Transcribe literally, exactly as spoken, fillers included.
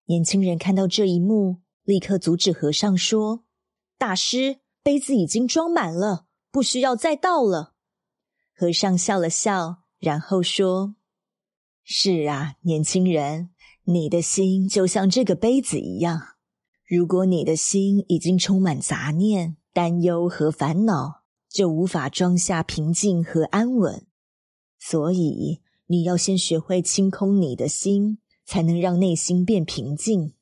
年轻人看到这一幕，立刻阻止和尚说：大师，杯子已经装满了，不需要再倒了。和尚笑了笑，然后说：是啊，年轻人，你的心就像这个杯子一样，如果你的心已经充满杂念、担忧和烦恼，就无法装下平静和安稳。所以你要先学会清空你的心，才能让内心变平静。